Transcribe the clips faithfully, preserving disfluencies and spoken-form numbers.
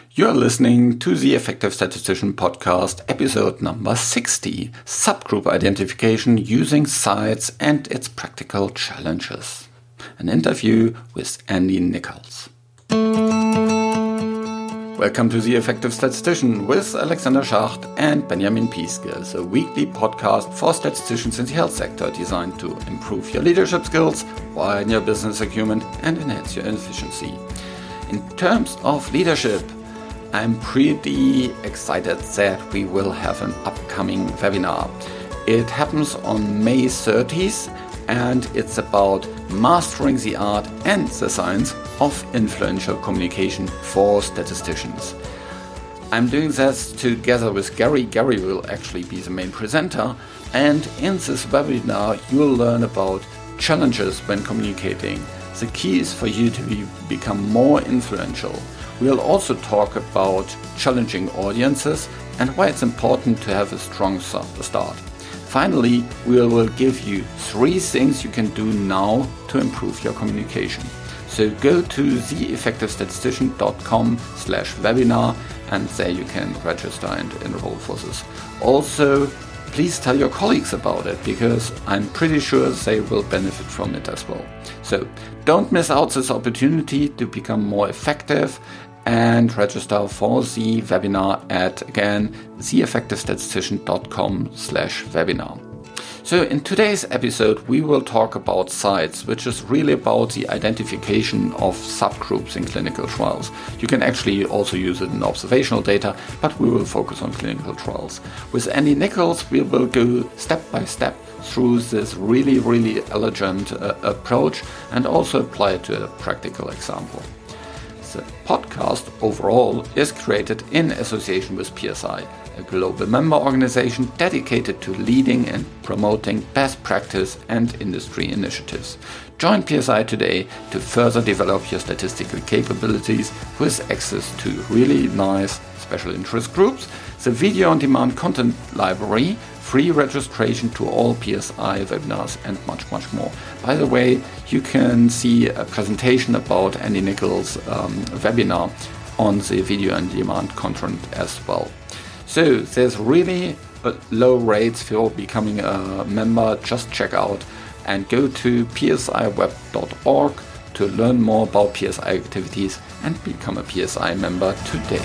You're listening to the Effective Statistician Podcast, episode number sixty, Subgroup Identification Using Sites and Its Practical Challenges. An interview with Andy Nichols. Welcome to the Effective Statistician with Alexander Schacht and Benjamin Pieske, a weekly podcast for statisticians in the health sector designed to improve your leadership skills, widen your business acumen, and enhance your efficiency. In terms of leadership, I'm pretty excited that we will have an upcoming webinar. It happens on May thirtieth and it's about mastering the art and the science of influential communication for statisticians. I'm doing this together with Gary. Gary will actually be the main presenter, and in this webinar you'll learn about challenges when communicating. The key is for you to be, become more influential. We'll also talk about challenging audiences and why it's important to have a strong start. Finally, we will give you three things you can do now to improve your communication. So go to theeffectivestatistician.com slash webinar and there you can register and enroll for this. Also, please tell your colleagues about it because I'm pretty sure they will benefit from it as well. So don't miss out this opportunity to become more effective and register for the webinar at, again, theeffectivestatistician.com slash webinar. So in today's episode, we will talk about sites, which is really about the identification of subgroups in clinical trials. You can actually also use it in observational data, but we will focus on clinical trials. With Andy Nichols, we will go step by step through this really, really elegant uh, approach and also apply it to a practical example. The podcast overall is created in association with P S I, a global member organization dedicated to leading and promoting best practice and industry initiatives. Join P S I today to further develop your statistical capabilities with access to really nice special interest groups, the video-on-demand content library, free registration to all P S I webinars, and much, much more. By the way, you can see a presentation about Andy Nichols' um, webinar on the video-on-demand content as well. So there's really low rates for becoming a member. Just check out and go to p s i web dot org to learn more about P S I activities and become a P S I member today.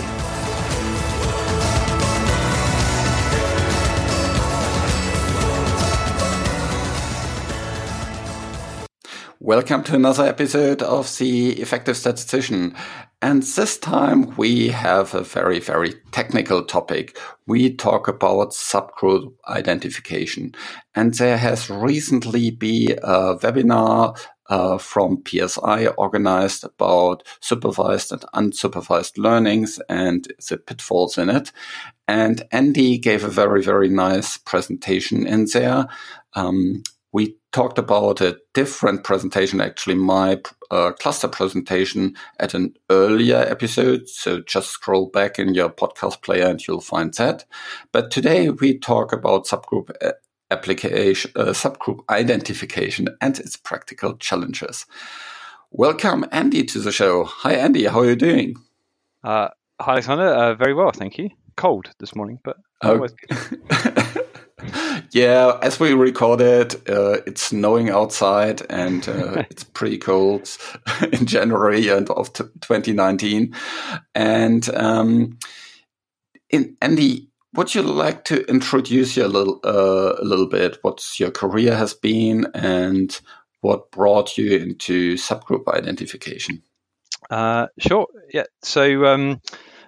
Welcome to another episode of The Effective Statistician. And this time we have a very, very technical topic. We talk about subgroup identification. And there has recently been a webinar uh, from P S I organized about supervised and unsupervised learnings and the pitfalls in it. And Andy gave a very, very nice presentation in there. Um, We talked about a different presentation, actually my uh, cluster presentation at an earlier episode. So just scroll back in your podcast player and you'll find that. But today we talk about subgroup application, uh, subgroup identification and its practical challenges. Welcome, Andy, to the show. Hi, Andy. How are you doing? Uh, hi, Alexander. Uh, very well, thank you. Cold this morning, but otherwise good. Yeah, as we recorded, uh, it's snowing outside and uh, it's pretty cold in January and of t- twenty nineteen. And um, in, Andy, would you like to introduce you a little, uh, a little bit? What your career has been and what brought you into subgroup identification? Uh, sure. Yeah. So. Um,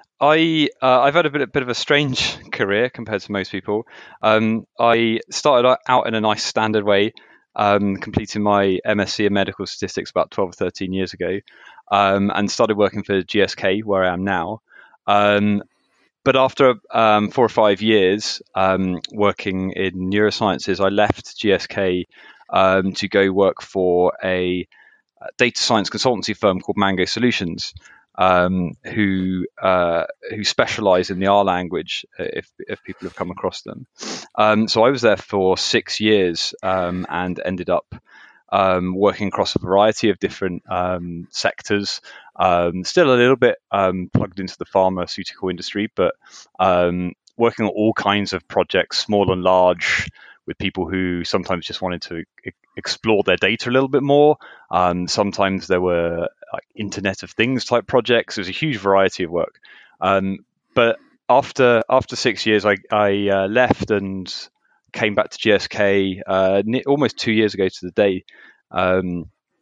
I uh, I've had a bit, a bit of a strange career compared to most people. Um, I started out in a nice standard way, um, completing my M S c in medical statistics about twelve or thirteen years ago, um, and started working for G S K, where I am now. Um, but after um, four or five years um, working in neurosciences, I left G S K um, to go work for a data science consultancy firm called Mango Solutions. Um, who uh, who specialize in the R language, if if people have come across them. Um, so I was there for six years um, and ended up um, working across a variety of different um, sectors. Um, still a little bit um, plugged into the pharmaceutical industry, but um, working on all kinds of projects, small and large, with people who sometimes just wanted to e- explore their data a little bit more. Um, sometimes there were like Internet of Things type projects. There's a huge variety of work. Um, but after after six years, I, I uh, left and came back to G S K uh, almost two years ago to the day. Um,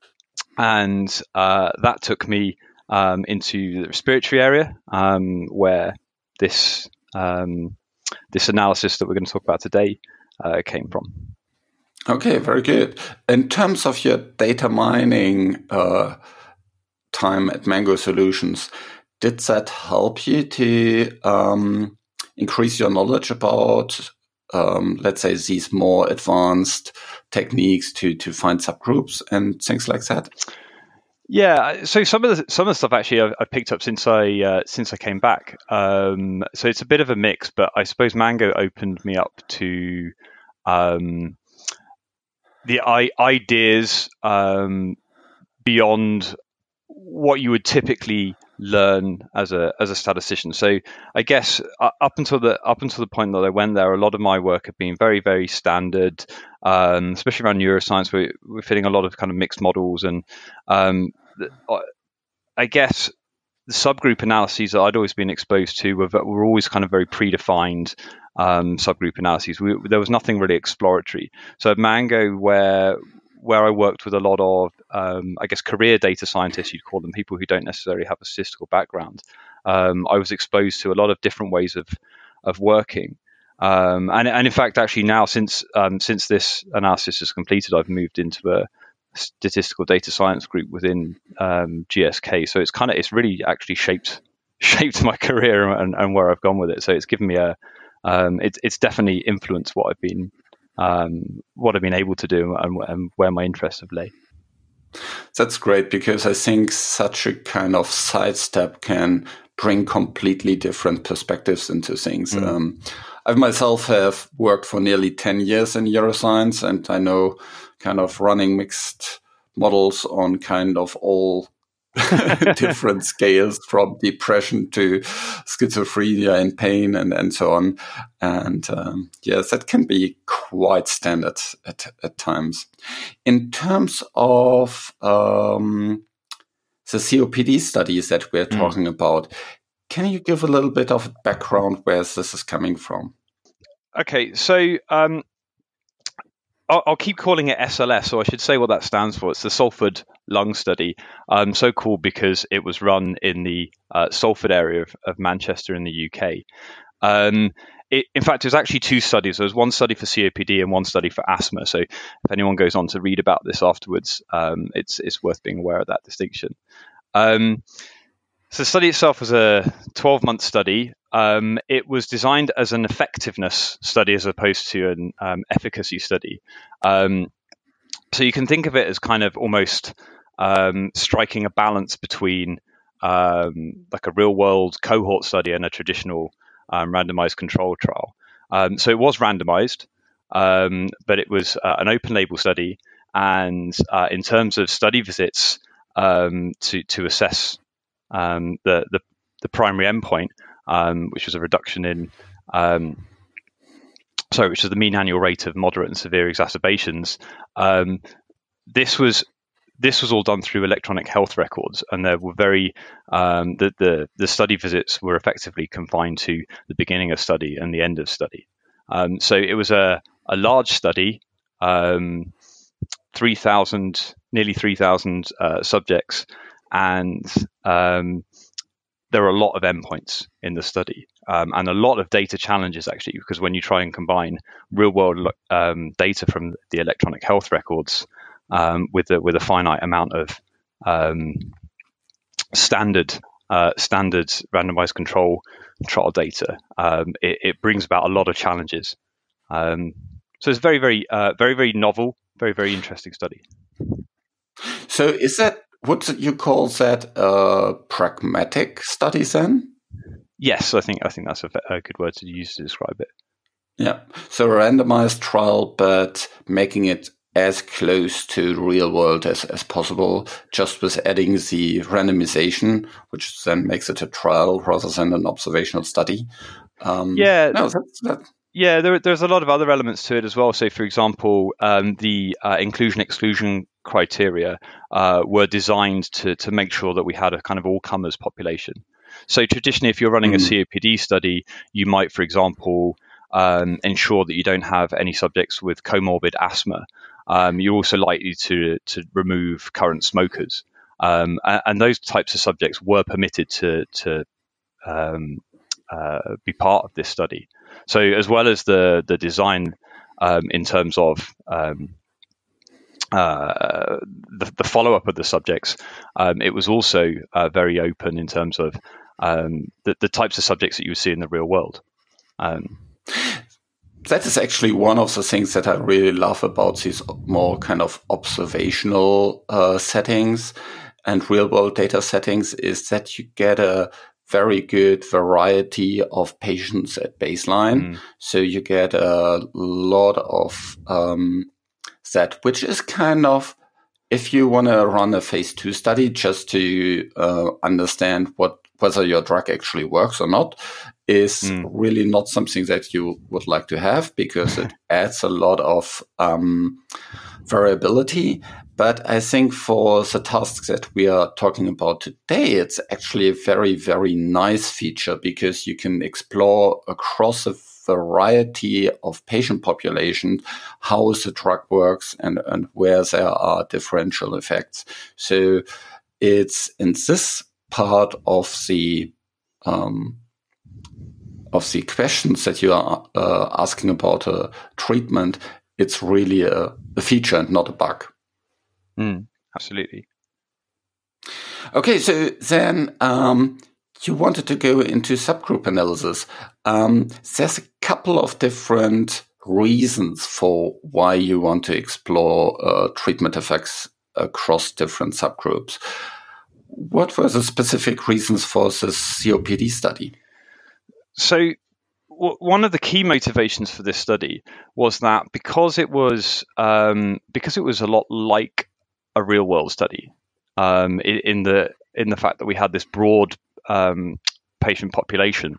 and uh, that took me um, into the respiratory area, um, where this um, this analysis that we're going to talk about today uh, came from. Okay, very good. In terms of your data mining uh, time at Mango Solutions, did that help you to um, increase your knowledge about, um, let's say, these more advanced techniques to to find subgroups and things like that? Yeah, so some of the some of the stuff actually I've, I've picked up since I uh, since I came back. Um, so it's a bit of a mix, but I suppose Mango opened me up to um, the I- ideas um, beyond what you would typically learn as a as a statistician. So I guess uh, up until the up until the point that I went there, a lot of my work had been very very standard, um, especially around neuroscience. We're, we're fitting a lot of kind of mixed models, and um, I guess the subgroup analyses that I'd always been exposed to were, were always kind of very predefined um, subgroup analyses. We, there was nothing really exploratory. So at Mango, where where I worked with a lot of, um, I guess, career data scientists, you'd call them, people who don't necessarily have a statistical background, um, I was exposed to a lot of different ways of of working. Um, and, and in fact, actually now, since um, since this analysis is completed, I've moved into a statistical data science group within um, G S K. So it's kind of, it's really actually shaped shaped my career and, and where I've gone with it. So it's given me a, um, it's it's definitely influenced what I've been um, what I've been able to do and, and where my interests have lay. That's great, because I think such a kind of sidestep can bring completely different perspectives into things. Mm. Um, I myself have worked for nearly ten years in neuroscience, and I know kind of running mixed models on kind of all different scales, from depression to schizophrenia and pain and, and so on. And um, yes, that can be quite standard at, at times. In terms of um, the C O P D studies that we're mm. talking about, can you give a little bit of background where this is coming from? Okay, so um, I'll, I'll keep calling it S L S, so I should say what that stands for. It's the Salford Lung Study. Um, so cool because it was run in the uh, Salford area of, of Manchester in the U K. Um, it, in fact, there's actually two studies. There was one study for C O P D and one study for asthma. So if anyone goes on to read about this afterwards, um, it's it's worth being aware of that distinction. Um, so the study itself was a twelve-month study. Um, it was designed as an effectiveness study as opposed to an um, efficacy study. Um, so you can think of it as kind of almost um, striking a balance between um, like a real-world cohort study and a traditional um, randomized control trial. Um, so it was randomized, um, but it was uh, an open-label study. And uh, in terms of study visits um, to to assess um, the, the the primary endpoint, Um, which was a reduction in, um, sorry, which is the mean annual rate of moderate and severe exacerbations. Um, this was this was all done through electronic health records, and there were very um, the, the the study visits were effectively confined to the beginning of study and the end of study. Um, so it was a a large study, um, three thousand, nearly three thousand uh, subjects, and um, there are a lot of endpoints in the study um, and a lot of data challenges, actually, because when you try and combine real-world um, data from the electronic health records um, with a, with a finite amount of um, standard uh, standard randomized control trial data, um, it, it brings about a lot of challenges. Um, so it's very, very, uh, very, very novel, very, very interesting study. So is that, what you call that a pragmatic study then? Yes, I think I think that's a, a good word to use to describe it. Yeah. So a randomized trial, but making it as close to real world as, as possible, just with adding the randomization, which then makes it a trial rather than an observational study. Um, yeah, no, that's, that. yeah. There, there's a lot of other elements to it as well. So, for example, um, the uh, inclusion-exclusion criteria uh, were designed to to make sure that we had a kind of all-comers population. So, traditionally, if you're running mm. a C O P D study, you might, for example, um, ensure that you don't have any subjects with comorbid asthma. Um, you're also likely to to remove current smokers, um, and, and those types of subjects were permitted to to um, uh, be part of this study. So, as well as the the design um, in terms of um, uh, the, the follow up of the subjects, um, it was also uh, very open in terms of um, the, the types of subjects that you would see in the real world. Um, That is actually one of the things that I really love about these more kind of observational uh, settings and real world data settings, is that you get a very good variety of patients at baseline. Mm. So you get a lot of um, that, which is kind of, if you want to run a phase two study just to uh, understand what whether your drug actually works or not, is mm. really not something that you would like to have, because it adds a lot of um, variability. But I think for the tasks that we are talking about today, it's actually a very, very nice feature, because you can explore across a variety of patient populations how the drug works and, and where there are differential effects. So it's in this part of the um, of the questions that you are uh, asking about a treatment, it's really a, a feature and not a bug. Mm, absolutely. Okay, so then um, you wanted to go into subgroup analysis. Um, there's a couple of different reasons for why you want to explore uh, treatment effects across different subgroups. What were the specific reasons for this C O P D study? So w- one of the key motivations for this study was that because it was um, because it was a lot like a real world study, um, in, in the in the fact that we had this broad um, patient population,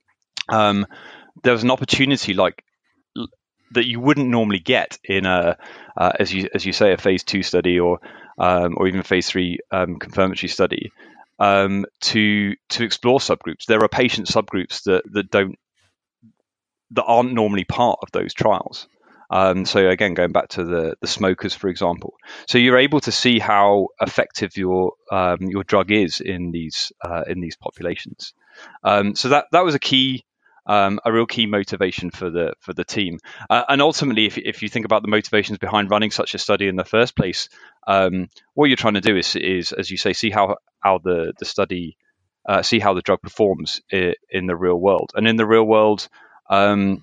um, there was an opportunity like l- that you wouldn't normally get in a uh, as you as you say a phase two study or um, or even a phase three um, confirmatory study. Um, to to explore subgroups. There are patient subgroups that, that don't that aren't normally part of those trials. Um, so again, going back to the the smokers, for example. So you're able to see how effective your um, your drug is in these uh, in these populations. Um, so that that was a key. Um, a real key motivation for the for the team, uh, and ultimately, if if you think about the motivations behind running such a study in the first place, um, what you're trying to do is is as you say, see how how the the study, uh, see how the drug performs in, in the real world, and in the real world, um,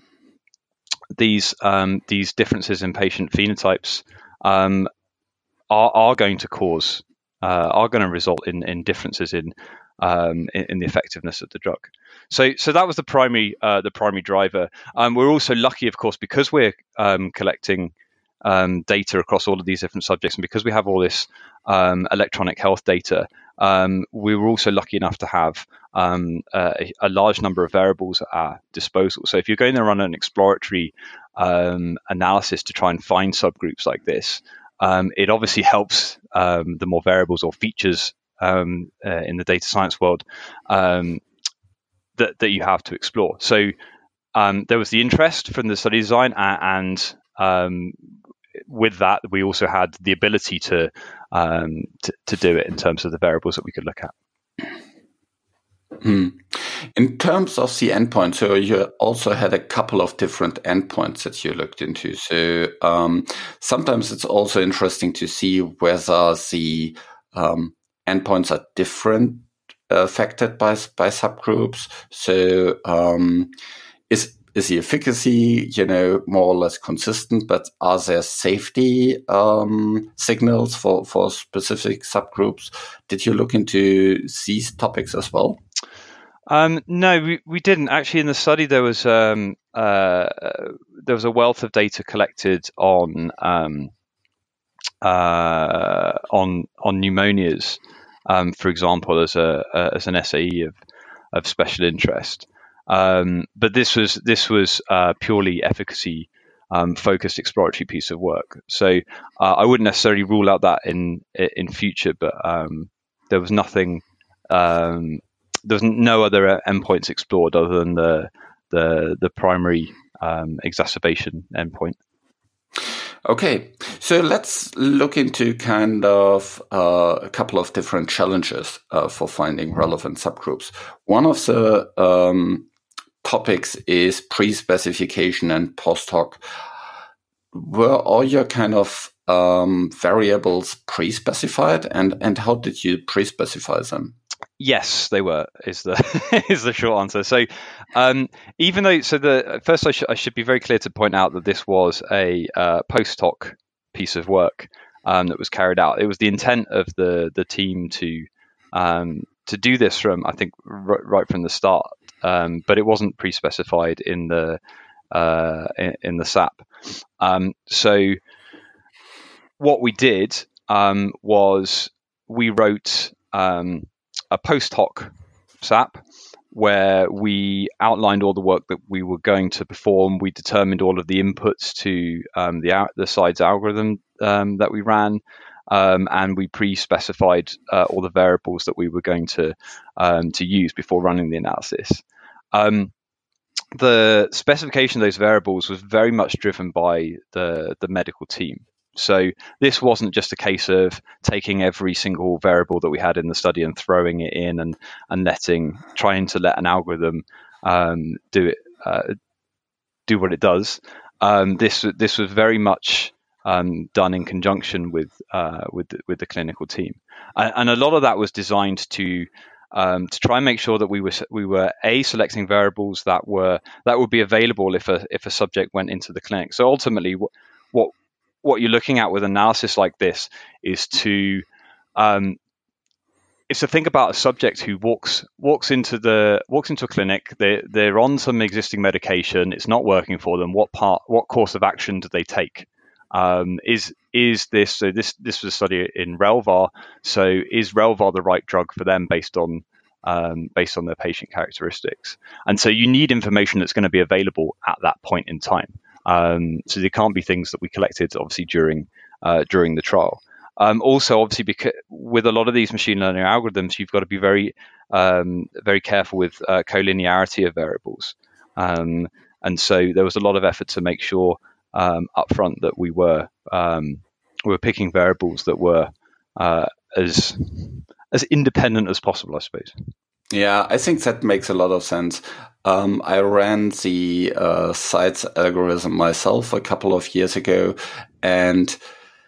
these um, these differences in patient phenotypes um, are are going to cause uh, are going to result in in differences in. Um, in, in the effectiveness of the drug, so so that was the primary uh, the primary driver. Um, we're also lucky, of course, because we're um, collecting um, data across all of these different subjects, and because we have all this um, electronic health data. Um, we were also lucky enough to have um, a, a large number of variables at our disposal. So if you're going to run an exploratory um, analysis to try and find subgroups like this, um, it obviously helps um, the more variables or features Um, uh, in the data science world um, that that you have to explore. So um, there was the interest from the study design, and, and um, with that, we also had the ability to, um, to to do it in terms of the variables that we could look at. Hmm. In terms of the endpoint, so you also had a couple of different endpoints that you looked into. So um, sometimes it's also interesting to see whether the um, endpoints are different, uh, affected by by subgroups. So, um, is is the efficacy, you know, more or less consistent? But are there safety um, signals for for specific subgroups? Did you look into these topics as well? Um, no, we, we didn't actually. In the study, there was um, uh, there was a wealth of data collected on. Um, uh, on on pneumonias, um, for example, as a, a as an S A E of of special interest. Um, but this was this was uh, purely efficacy um, focused exploratory piece of work. So uh, I wouldn't necessarily rule out that in in future, but um, there was nothing. Um, there was no other endpoints explored other than the the the primary um, exacerbation endpoint. Okay, so let's look into kind of uh, a couple of different challenges uh, for finding relevant subgroups. One of the um, topics is pre-specification and post-hoc. Were all your kind of um, variables pre-specified, and, and how did you pre-specify them? Yes, they were. Is the is the short answer. So, um, even though so the first I, sh- I should be very clear to point out that this was a uh, post hoc piece of work um, that was carried out. It was the intent of the the team to um, to do this from I think r- right from the start, um, but it wasn't pre-specified in the uh, in, in the S A P. Um, so, what we did um, was we wrote. Um, a post hoc S A P where we outlined all the work that we were going to perform. We determined all of the inputs to um, the the SIDES algorithm um, that we ran, um, and we pre-specified uh, all the variables that we were going to um, to use before running the analysis. Um, the specification of those variables was very much driven by the the medical team. So this wasn't just a case of taking every single variable that we had in the study and throwing it in and and letting trying to let an algorithm um, do it uh, do what it does. Um, this this was very much um, done in conjunction with uh, with the, with the clinical team, and, and a lot of that was designed to. Um, to try and make sure that we were we were a selecting variables that were that would be available if a if a subject went into the clinic. So ultimately, what what what you're looking at with analysis like this is to um, is to think about a subject who walks walks into the walks into a clinic. They they're on some existing medication. It's not working for them. What part? What course of action do they take? Um, is is this so? This this was a study in Relvar. So is Relvar the right drug for them based on um, based on their patient characteristics? And so you need information that's going to be available at that point in time. Um, so there can't be things that we collected obviously during uh, during the trial. Um, also, obviously, because with a lot of these machine learning algorithms, you've got to be very um, very careful with uh, collinearity of variables. Um, and so there was a lot of effort to make sure um, upfront that we were um, we were picking variables that were uh, as as independent as possible, I suppose. Yeah, I think that makes a lot of sense. Um, I ran the uh, SIDES algorithm myself a couple of years ago, and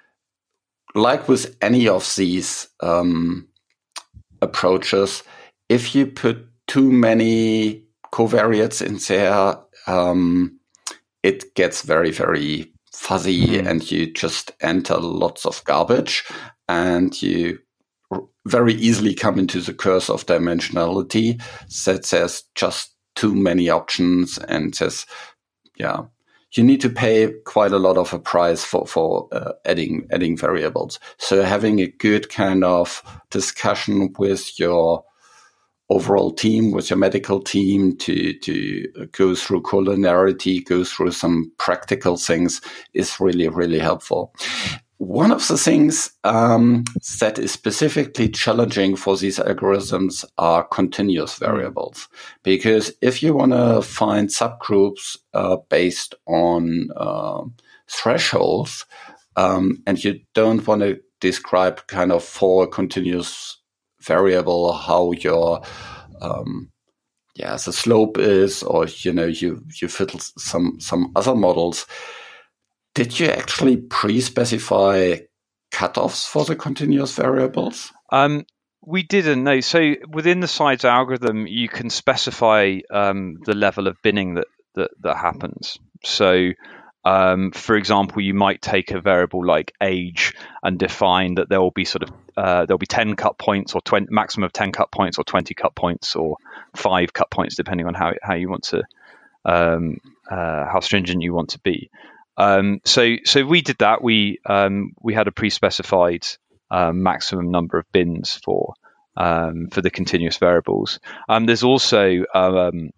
like with any of these um, approaches, if you put too many covariates in there, um, it gets very, very fuzzy, mm-hmm. and you just enter lots of garbage, and you very easily come into the curse of dimensionality that there's just too many options, and there's, yeah, you need to pay quite a lot of a price for, for uh, adding, adding variables. So having a good kind of discussion with your overall team, with your medical team to, to go through collinearity, go through some practical things is really, really helpful. One of the things um, that is specifically challenging for these algorithms are continuous variables, because if you want to find subgroups uh, based on uh, thresholds, um, and you don't want to describe kind of for a continuous variable how your um, yeah the slope is, or you know you you fiddle some some other models. Did you actually pre-specify cutoffs for the continuous variables? Um, we didn't, no. So within the SIDES algorithm, you can specify um, the level of binning that that, that happens. So, um, for example, you might take a variable like age and define that there will be sort of uh, there'll be ten cut points, or twenty, maximum of ten cut points, or twenty cut points, or five cut points, depending on how how you want to um, uh, how stringent you want to be. Um, so so we did that. We um, we had a pre-specified um, maximum number of bins for um, for the continuous variables. Um, there's also um,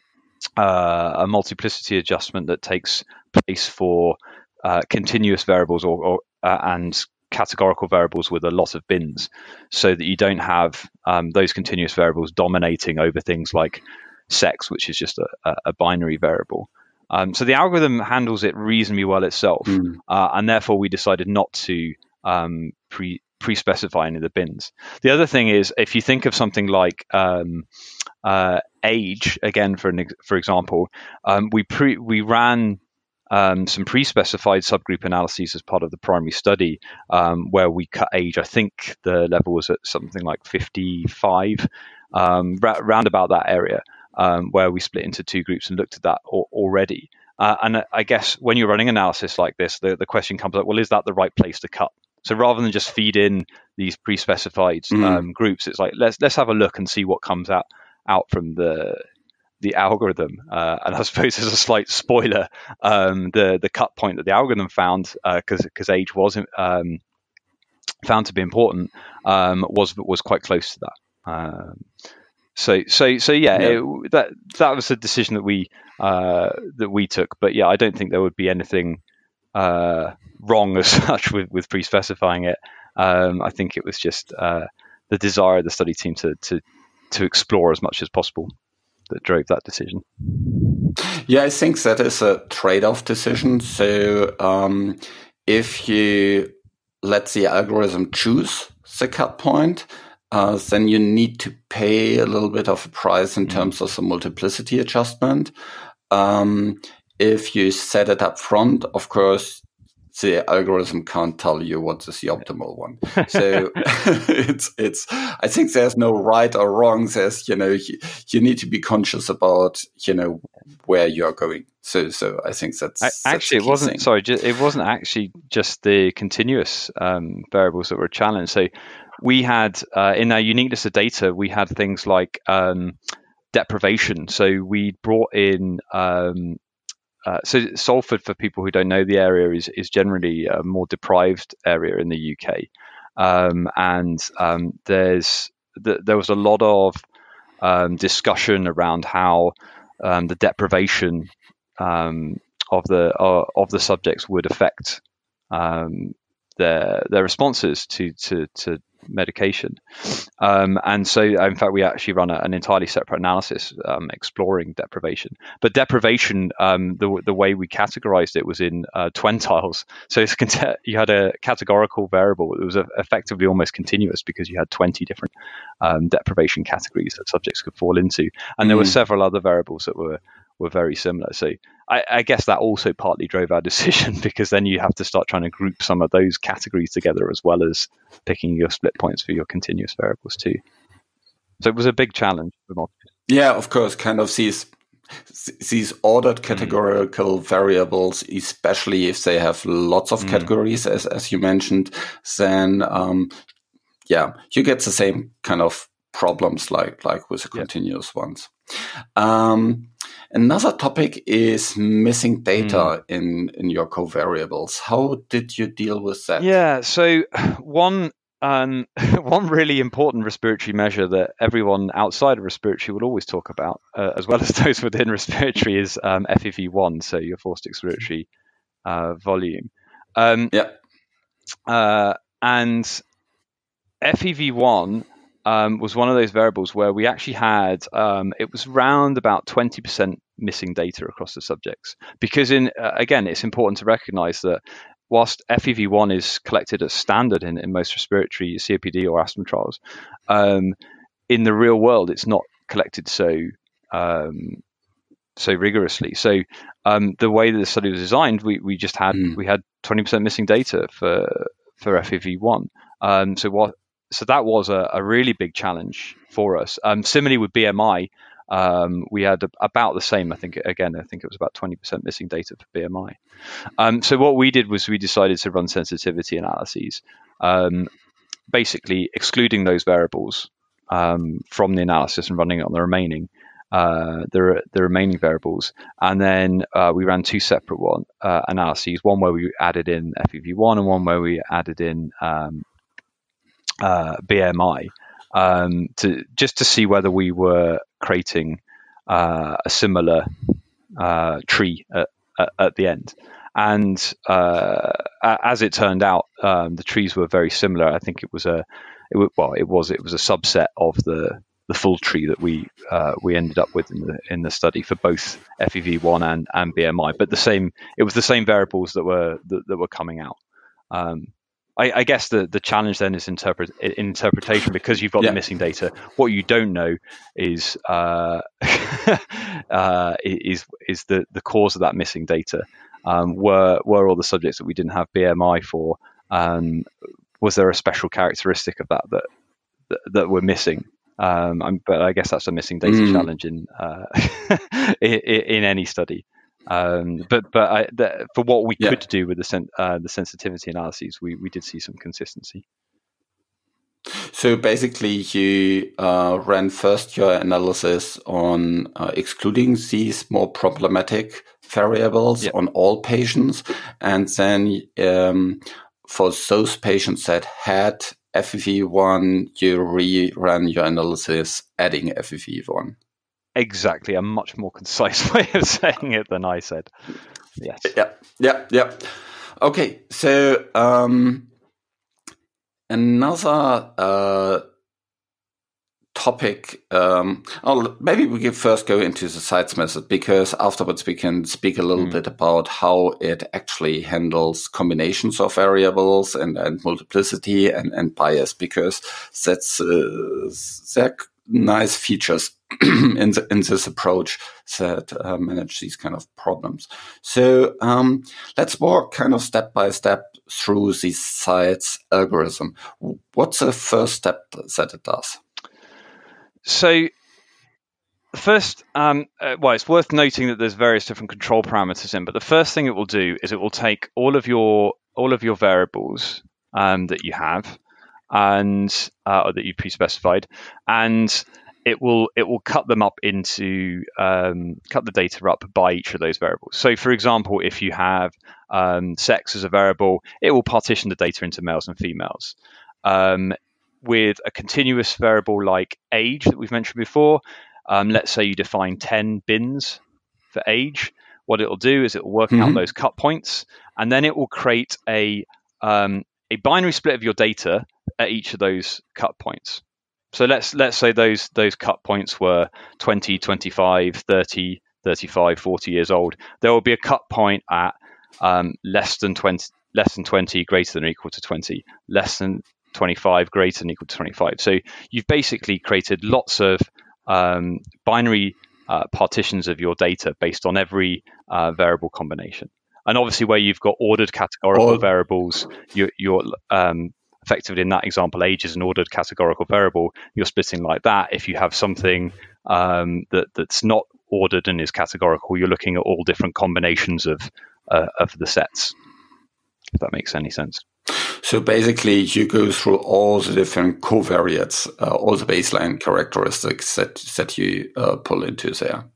uh, a multiplicity adjustment that takes place for uh, continuous variables or, or uh, and categorical variables with a lot of bins, so that you don't have um, those continuous variables dominating over things like sex, which is just a, a binary variable. Um, so the algorithm handles it reasonably well itself, mm. uh, and therefore we decided not to um, pre pre-specify any of the bins. The other thing is, if you think of something like um, uh, age, again for an, for example, um, we pre we ran um, some pre-specified subgroup analyses as part of the primary study, um, where we cut age. I think the level was at something like fifty-five, um, ra round about that area. Um, where we split into two groups and looked at that already. Uh, and I guess when you're running analysis like this, the, the question comes up, well, is that the right place to cut? So rather than just feed in these pre-specified mm-hmm. um, groups, it's like, let's let's have a look and see what comes out, out from the the algorithm. Uh, and I suppose there's a slight spoiler. Um, the, the cut point that the algorithm found, because uh, because age was um, found to be important, um, was was quite close to that. Um, So, so, so, yeah, yeah. It, that that was a decision that we uh, that we took. But yeah, I don't think there would be anything uh, wrong as such with, with pre-specifying it. Um, I think it was just uh, the desire of the study team to to to explore as much as possible that drove that decision. Yeah, I think that is a trade-off decision. So, um, if you let the algorithm choose the cut point, Uh, then you need to pay a little bit of a price in terms of the multiplicity adjustment. Um, if you set it up front, of course, the algorithm can't tell you what is the optimal one. So it's, it's, I think there's no right or wrong. There's, you know, you, you need to be conscious about, you know, where you're going. So, so I think that's, I, that's actually, it wasn't, thing. sorry, just, it wasn't actually just the continuous um, variables that were challenged. So we had, uh, in our uniqueness of data, we had things like um, deprivation. So we brought in, um, uh, so Salford, for people who don't know the area, is, is generally a more deprived area in the U K. Um, and um, there's th there was a lot of um, discussion around how um, the deprivation um, of the uh, of the subjects would affect um, their their responses to to, to medication. Um, and so, in fact, we actually run a, an entirely separate analysis um, exploring deprivation. But deprivation, um, the, the way we categorized it was in uh, twentiles. So it's, you had a categorical variable. It was a, effectively almost continuous because you had twenty different um, deprivation categories that subjects could fall into. And mm-hmm. there were several other variables that were were very similar. So I, I guess that also partly drove our decision, because then you have to start trying to group some of those categories together as well as picking your split points for your continuous variables too. So it was a big challenge. Yeah, of course, kind of these these ordered categorical mm. variables, especially if they have lots of mm. categories, as as you mentioned, then um, yeah, you get the same kind of problems like like with the continuous yeah. ones. Um, another topic is missing data mm. in, in your covariables. How did you deal with that? Yeah, so one um, one really important respiratory measure that everyone outside of respiratory will always talk about, uh, as well as those within respiratory, is um, F E V one, so your forced expiratory uh, volume. Um, yeah. Uh, and F E V one Um, was one of those variables where we actually had, um, it was round about twenty percent missing data across the subjects. Because, in uh, again, it's important to recognize that whilst F E V one is collected as standard in, in most respiratory C O P D or asthma trials, um, in the real world, it's not collected so um, so rigorously. So um, the way that the study was designed, we, we just had, mm. we had twenty percent missing data for, for F E V one. Um, so what, So that was a, a really big challenge for us. Um, similarly with B M I, um, we had a, about the same. I think again, I think it was about twenty percent missing data for B M I. Um, so what we did was we decided to run sensitivity analyses, um, basically excluding those variables um, from the analysis and running it on the remaining. uh, the the remaining variables, and then uh, we ran two separate one uh, analyses. One where we added in F E V one, and one where we added in um, uh, B M I, um, to just to see whether we were creating uh, a similar uh, tree at, at, at the end. And uh, as it turned out, um, the trees were very similar. I think it was a, it was, well, it was it was a subset of the the full tree that we uh, we ended up with in the in the study for both F E V one and, and B M I. But the same, it was the same variables that were that, that were coming out. Um, I, I guess the, the challenge then is interpret interpretation, because you've got yeah. the missing data. What you don't know is uh, uh, is is the, the cause of that missing data. Um, were were all the subjects that we didn't have B M I for? Um, was there a special characteristic of that that that, that we're missing? Um, I'm, but I guess that's a missing data mm. challenge in, uh, in in any study. Um, but but I, the, for what we yeah. could do with the sen- uh, the sensitivity analyses, we, we did see some consistency. So basically, you uh, ran first your analysis on uh, excluding these more problematic variables yeah. on all patients, and then um, for those patients that had F E V one, you rerun your analysis adding F E V one. Exactly, a much more concise way of saying it than I said. Yes. Yeah, yeah, yeah. Okay, so um, another uh, topic. Um, oh, maybe we can first go into the CITES method, because afterwards we can speak a little mm. bit about how it actually handles combinations of variables and, and multiplicity and, and bias, because that's uh, they're nice features in the, in this approach that uh, manage these kind of problems. So um, let's walk kind of step by step through the CITES algorithm. What's the first step that it does? So first, um, uh, well, it's worth noting that there's various different control parameters in, but the first thing it will do is it will take all of your all of your variables um, that you have and uh, or that you've pre-specified, and it will it will cut them up into um, cut the data up by each of those variables. So, for example, if you have um, sex as a variable, it will partition the data into males and females. Um, with a continuous variable like age that we've mentioned before, um, let's say you define ten bins for age. What it will do is it will work mm-hmm. out those cut points, and then it will create a um, a binary split of your data at each of those cut points. So let's let's say those those cut points were twenty, twenty-five, thirty, thirty-five, forty years old. There will be a cut point at um, less than twenty, less than twenty, greater than or equal to twenty, less than twenty-five, greater than or equal to twenty-five. So you've basically created lots of um, binary uh, partitions of your data based on every uh, variable combination. And obviously, where you've got ordered categorical oh. variables, you're, you're um, effectively in that example, age is an ordered categorical variable. You're splitting like that. If you have something um, that that's not ordered and is categorical, you're looking at all different combinations of uh, of the sets. If that makes any sense. So basically, you go through all the different covariates, uh, all the baseline characteristics that that you uh, pull into there.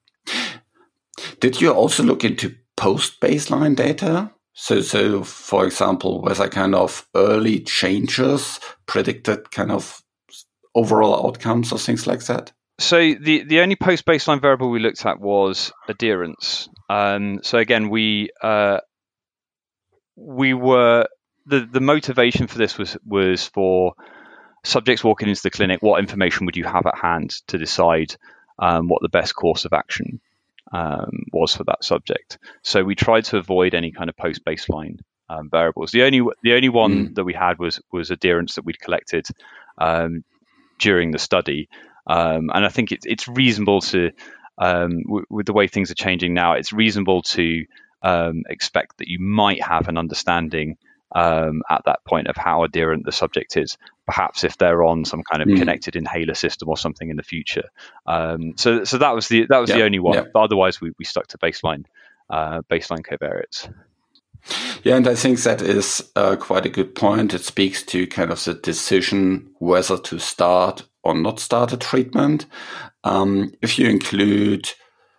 Did you also look into post-baseline data? So, so for example, whether kind of early changes predicted kind of overall outcomes or things like that? So the, the only post-baseline variable we looked at was adherence. Um, so again, we uh, we were the the motivation for this was was for subjects walking into the clinic. What information would you have at hand to decide um, what the best course of action um, was for that subject? So we tried to avoid any kind of post-baseline um, variables. The only the only one mm. that we had was was adherence that we'd collected um, during the study, um, and I think it's it's reasonable to um, w- with the way things are changing now. It's reasonable to um, expect that you might have an understanding um, at that point of how adherent the subject is. Perhaps if they're on some kind of mm. connected inhaler system or something in the future. Um, so, so that was the that was yep. the only one. Yep. But otherwise, we, we stuck to baseline uh, baseline covariates. Yeah, and I think that is uh, quite a good point. It speaks to kind of the decision whether to start or not started treatment. Um, if you include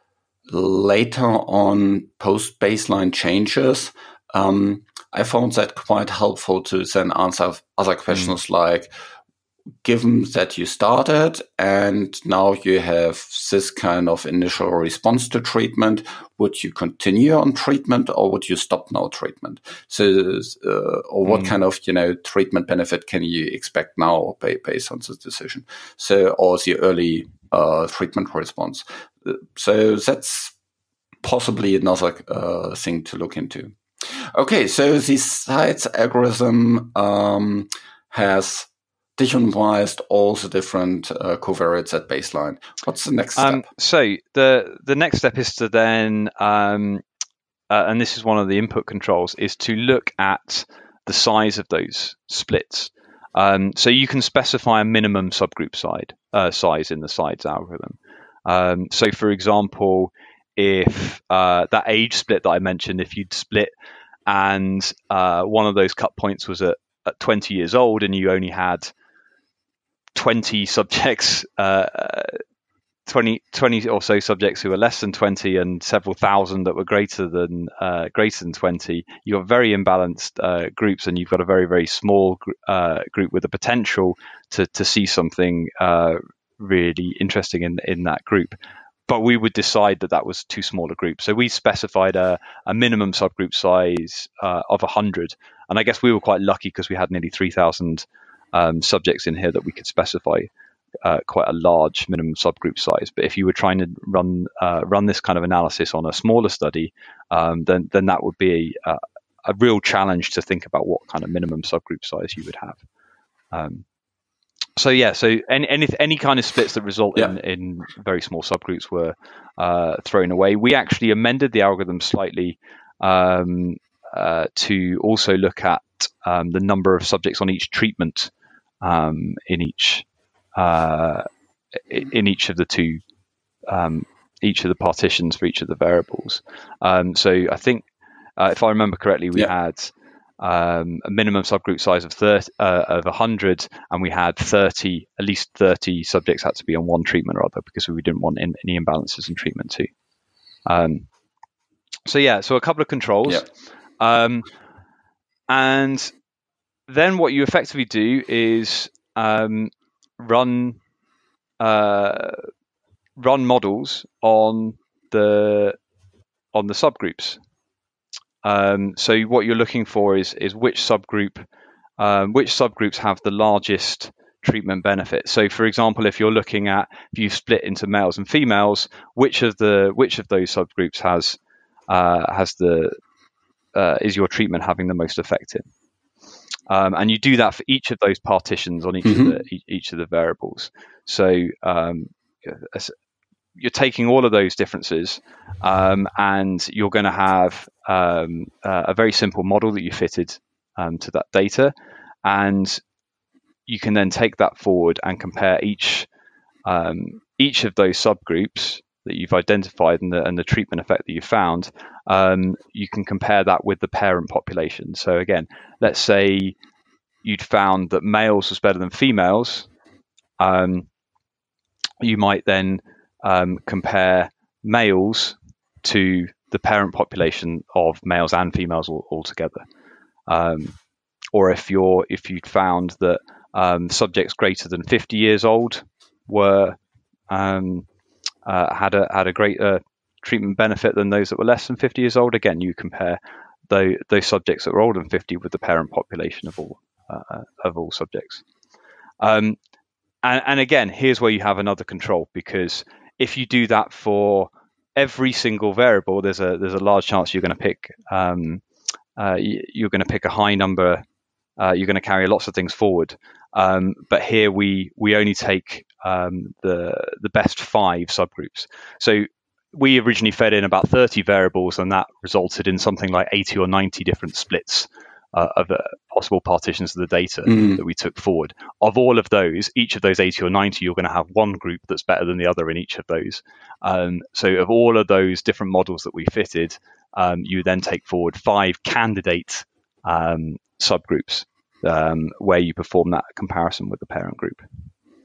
later on post-baseline changes, um, I found that quite helpful to then answer other questions mm. like, given that you started and now you have this kind of initial response to treatment, would you continue on treatment or would you stop now treatment? So, uh, or what mm. kind of, you know, treatment benefit can you expect now based on this decision? So, or the early uh, treatment response. So that's possibly another uh, thing to look into. Okay, so the CITES algorithm um, has dehumanized all the different uh, covariates at baseline. What's the next step? Um, so the the next step is to then, um, uh, and this is one of the input controls, is to look at the size of those splits. Um, so you can specify a minimum subgroup side, uh, size in the CITES algorithm. Um, so for example, if uh, that age split that I mentioned, if you'd split and uh, one of those cut points was at, at twenty years old and you only had twenty subjects, uh, twenty, twenty or so subjects who were less than twenty and several thousand that were greater than uh, greater than twenty, you've got very imbalanced uh, groups, and you've got a very, very small uh, group with the potential to, to see something uh, really interesting in, in that group. But we would decide that that was too small a group. So we specified a, a minimum subgroup size uh, of one hundred. And I guess we were quite lucky because we had nearly three thousand um, subjects in here that we could specify uh, quite a large minimum subgroup size. But if you were trying to run uh, run this kind of analysis on a smaller study, um, then, then that would be a, a real challenge to think about what kind of minimum subgroup size you would have. Um, So yeah, so any any, any kind of splits that result yeah. in, in very small subgroups were uh, thrown away. We actually amended the algorithm slightly um, uh, to also look at um, the number of subjects on each treatment um, in each uh, in each of the two um, each of the partitions for each of the variables. Um, so I think uh, if I remember correctly, we yeah. had. Um, a minimum subgroup size of thirty, uh, of one hundred, and we had thirty, at least thirty subjects had to be on one treatment or other because we didn't want in, any imbalances in treatment too. Um, so yeah, so a couple of controls. Yep. Um, and then what you effectively do is um, run uh, run models on the on the subgroups. Um, so what you're looking for is is which subgroup, um, which subgroups have the largest treatment benefit. So, for example, if you're looking at if you split into males and females, which of the which of those subgroups has uh, has the uh, is your treatment having the most effect in? Um, and you do that for each of those partitions on each mm-hmm. of the each of the variables. So um, you're taking all of those differences um, and you're going to have um, uh, a very simple model that you fitted um, to that data, and you can then take that forward and compare each um, each of those subgroups that you've identified and the, and the treatment effect that you found. Um, you can compare that with the parent population. So again, let's say you'd found that males was better than females. Um, you might then Um, compare males to the parent population of males and females all, all together. Um, or if you're if you'd found that um, subjects greater than fifty years old were um, uh, had a had a greater treatment benefit than those that were less than fifty years old, again you compare those, those subjects that were older than fifty with the parent population of all uh, of all subjects. Um, and, and again, here's where you have another control, because if you do that for every single variable, there's a there's a large chance you're going to pick um, uh, you're going to pick a high number. Uh, you're going to carry lots of things forward. Um, but here we we only take um, the the best five subgroups. So we originally fed in about thirty variables, and that resulted in something like eighty or ninety different splits uh, of uh, possible partitions of the data mm. that we took forward. Of all of those, each of those eighty or ninety, you're going to have one group that's better than the other in each of those. Um, so of all of those different models that we fitted, um, you then take forward five candidate um, subgroups um, where you perform that comparison with the parent group.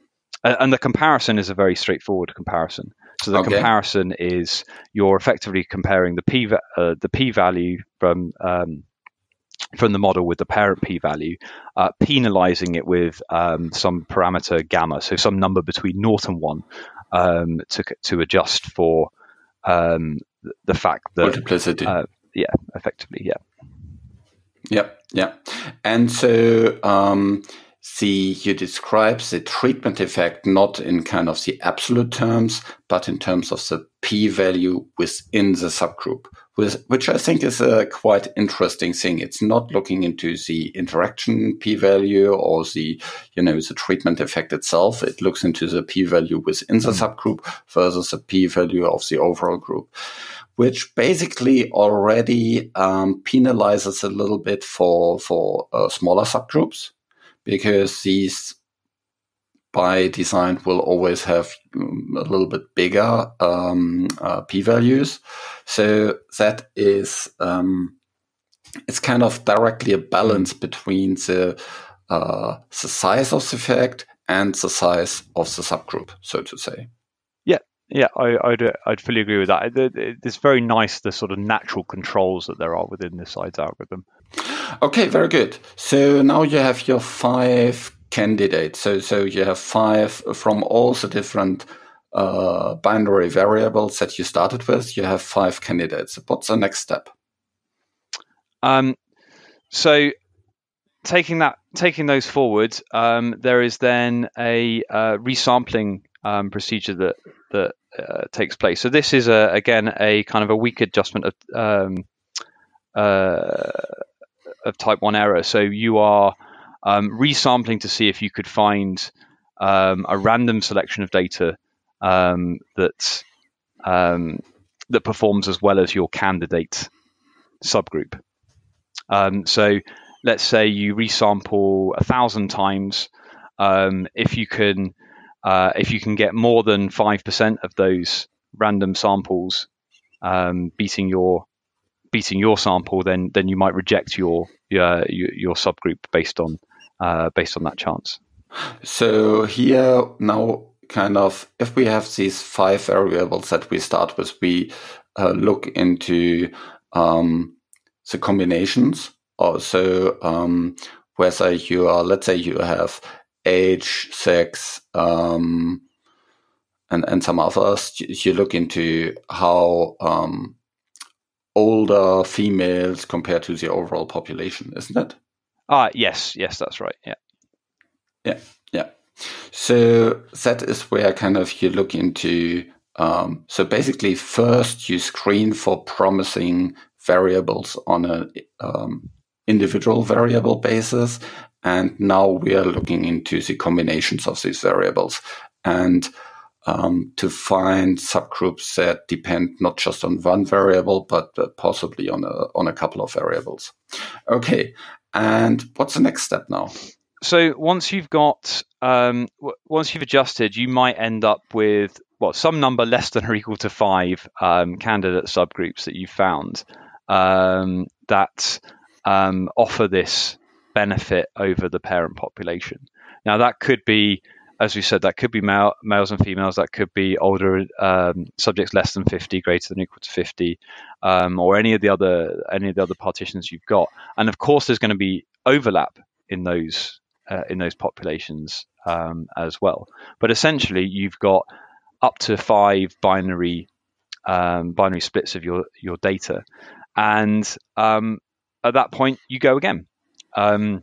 and the comparison is a very straightforward comparison. So the okay. comparison is you're effectively comparing the p uh, the p value from um, from the model with the parent p value, uh, penalizing it with um, some parameter gamma, so some number between naught and one, um, to to adjust for um, the fact that multiplicity. Uh, yeah, effectively, yeah. Yep, yeah. And so um, see, you describe the treatment effect not in kind of the absolute terms, but in terms of the p-value within the subgroup, which I think is a quite interesting thing. It's not looking into the interaction p-value or the, you know, the treatment effect itself. It looks into the p-value within the mm. subgroup versus the p-value of the overall group, which basically already um, penalizes a little bit for, for uh, smaller subgroups, because these by design will always have a little bit bigger um, uh, p-values. So that is, um, it's kind of directly a balance between the, uh, the size of the effect and the size of the subgroup, so to say. Yeah, yeah, I, I'd, I'd fully agree with that. It's very nice, the sort of natural controls that there are within the size algorithm. Okay, very good. So now you have your five candidates. So, so you have five from all the different uh, binary variables that you started with. You have five candidates. What's the next step? Um, so taking that, taking those forward, um, there is then a uh, resampling um, procedure that that uh, takes place. So this is a, again a kind of a weak adjustment of um, uh, of type one error. So you are um, resampling to see if you could find um, a random selection of data um, that um, that performs as well as your candidate subgroup. Um, so let's say you resample a thousand times. Um, if you can, uh, if you can get more than five percent of those random samples um, beating your beating your sample, then then you might reject your your, your subgroup based on uh, based on that chance. So here now, kind of, if we have these five variables that we start with, we uh, look into um, the combinations. Also, um, whether you are, let's say you have age, sex, um, and and some others. You look into how um, older females compared to the overall population, isn't it? Ah, uh, yes, yes, that's right. Yeah, yeah, yeah. So that is where kind of you look into. Um, so basically, first you screen for promising variables on a um, individual variable basis, and now we are looking into the combinations of these variables and um, to find subgroups that depend not just on one variable but uh, possibly on a on a couple of variables. Okay, and what's the next step now? So once you've got um, w- once you've adjusted, you might end up with well some number less than or equal to five um, candidate subgroups that you found um, that um, offer this benefit over the parent population. Now that could be, as we said, that could be male, males and females. That could be older um, subjects less than fifty, greater than or equal to fifty, um, or any of the other any of the other partitions you've got. And of course, there's going to be overlap in those uh, in those populations um, as well. But essentially, you've got up to five binary um, binary splits of your your data, and um, at that point, you go again. Um,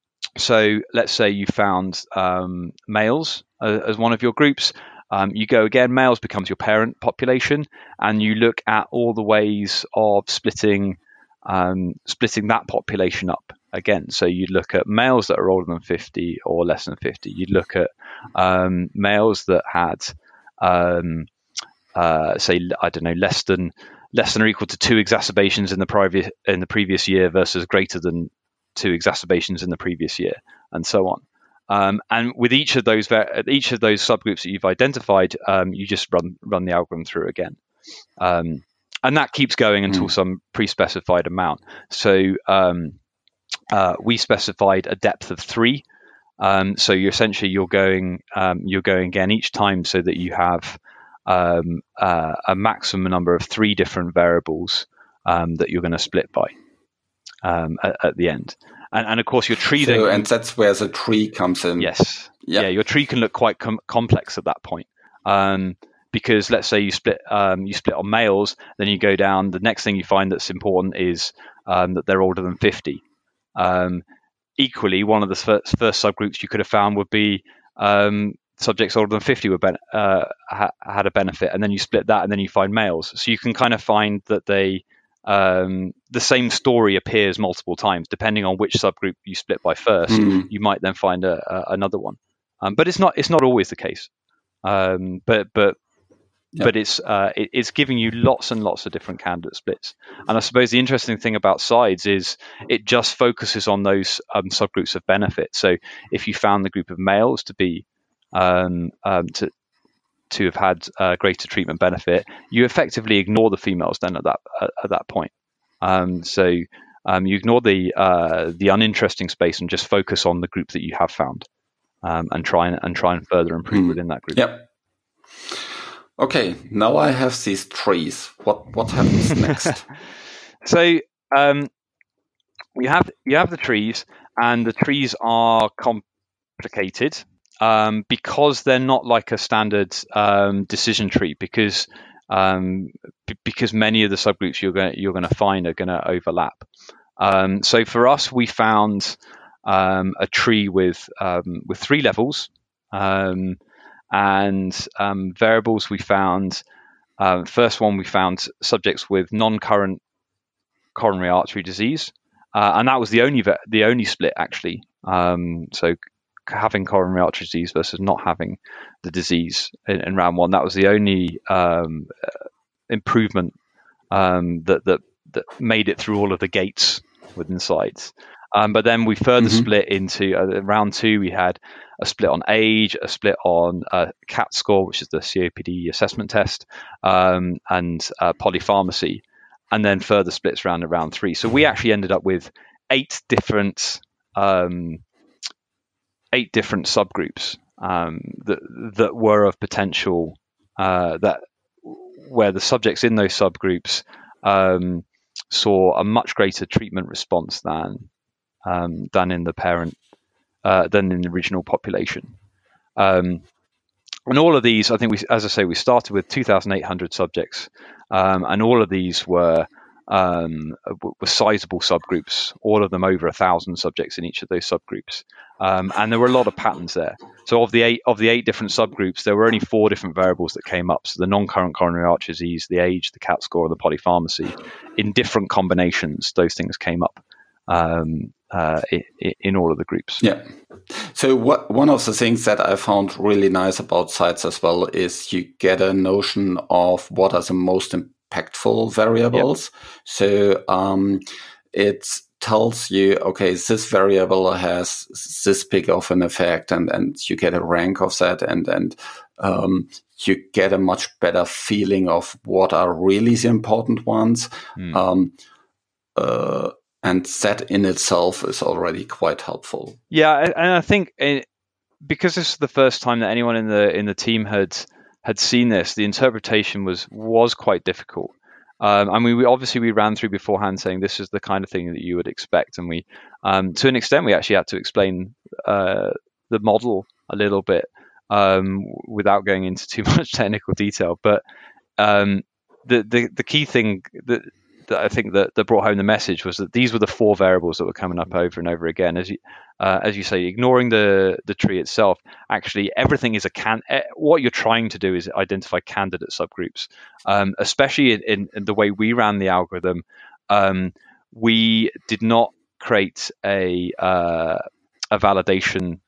so let's say you found um, males uh, as one of your groups. Um, you go again, males becomes your parent population, and you look at all the ways of splitting um, splitting that population up again. So you'd look at males that are older than fifty or less than fifty. You'd look at um, males that had, um, uh, say, I don't know, less than less than or equal to two exacerbations in the previous in the previous year versus greater than two exacerbations in the previous year, and so on. Um, and with each of those each of those subgroups that you've identified, um, you just run run the algorithm through again, um, and that keeps going until mm. some pre-specified amount. So um, uh, we specified a depth of three Um, so you're essentially you're going um, you're going again each time so that you have um, uh, a maximum number of three different variables um, that you're going to split by um, at, at the end. And, and of course, your tree so, then. And that's where the tree comes in. Yes. Yeah. yeah your tree can look quite com- complex at that point. Um, because let's say you split um, you split on males, then you go down. The next thing you find that's important is um, that they're older than fifty. Um, equally, one of the first, first subgroups you could have found would be um, subjects older than fifty were ben- uh, ha- had a benefit, and then you split that, and then you find males. So you can kind of find that they um, the same story appears multiple times, depending on which subgroup you split by first. Mm. You might then find a, a, another one, um, but it's not it's not always the case. Um, but but Yep. But it's uh, it, it's giving you lots and lots of different candidate splits. And I suppose the interesting thing about SIDES is it just focuses on those um, subgroups of benefit. So if you found the group of males to be um, um, to to have had uh, greater treatment benefit, you effectively ignore the females then at that at, at that point. Um, so um, you ignore the uh, the uninteresting space and just focus on the group that you have found, um, and try and, and try and further improve mm. within that group. Yep. Okay, now I have these trees. What what happens next? So um, you have you have the trees, and the trees are complicated um, because they're not like a standard um, decision tree. Because um, b- because many of the subgroups you're going you're going to find are going to overlap. Um, so for us, we found um, a tree with um, with three levels. Um, And um, variables we found, uh, first one we found subjects with non-current coronary artery disease, uh, and that was the only the only split actually. Um, so having coronary artery disease versus not having the disease in, in round one, that was the only um, improvement um, that that that made it through all of the gates within SIDES. Um, but then we further mm-hmm. split into uh, round two. We had a split on age, a split on uh, CAT score, which is the C O P D assessment test, um, and uh, polypharmacy, and then further splits around at round three. So we actually ended up with eight different um, eight different subgroups um, that that were of potential uh, that where the subjects in those subgroups um, saw a much greater treatment response than um, than in the parent. Uh, than in the original population. Um, and all of these, I think, we, as I say, we started with two thousand eight hundred subjects, um, and all of these were um, were sizable subgroups, all of them over a thousand subjects in each of those subgroups. Um, and there were a lot of patterns there. So of the eight of the eight different subgroups, there were only four different variables that came up. So the non-current coronary artery disease, the age, the CAT score, and the polypharmacy. In different combinations, those things came up. Um, uh, in, in all of the groups. Yeah. So what, one of the things that I found really nice about SIDES as well is you get a notion of what are the most impactful variables. Yep. So um, it tells you, okay, this variable has this big of an effect, and, and you get a rank of that, and, and um, you get a much better feeling of what are really the important ones. Mm. Um, uh, And that in itself is already quite helpful. Yeah, and I think it, because this is the first time that anyone in the in the team had had seen this, the interpretation was was quite difficult. Um, I mean, we obviously we ran through beforehand saying this is the kind of thing that you would expect, and we, um, to an extent, we actually had to explain uh, the model a little bit um, without going into too much technical detail. But um, the, the the key thing that that I think that, that brought home the message was that these were the four variables that were coming up over and over again. As you, uh, as you say, ignoring the, the tree itself, actually everything is a can. What you're trying to do is identify candidate subgroups, um, especially in, in, in the way we ran the algorithm. Um, we did not create a uh, a validation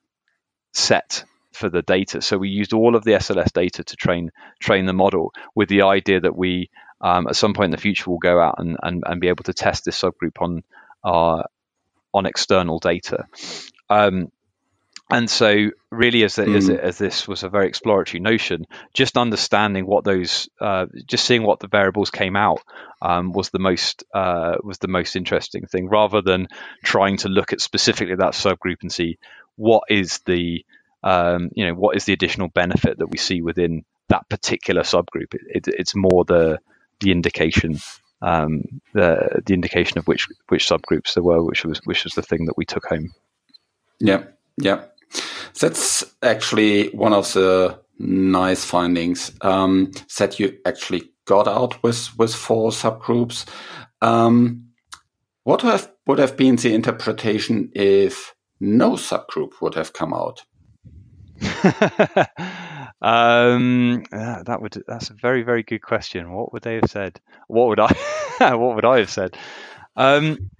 set for the data, so we used all of the S L S data to train train the model, with the idea that we um, at some point in the future will go out and, and, and be able to test this subgroup on uh, on external data. Um, and so really as, the, mm. as, as this was a very exploratory notion, just understanding what those, uh, just seeing what the variables came out um, was the most uh, was the most interesting thing, rather than trying to look at specifically that subgroup and see what is the um, you know what is the additional benefit that we see within that particular subgroup. It, it, it's more the the indication, um, the the indication of which which subgroups there were, which was which was the thing that we took home. Yeah, yeah, that's actually one of the nice findings, um, that you actually got out with with four subgroups. Um, what have would have been the interpretation if no subgroup would have come out? um, yeah, that would that's a very very good question. What would they have said? What would I what would I have said? Um,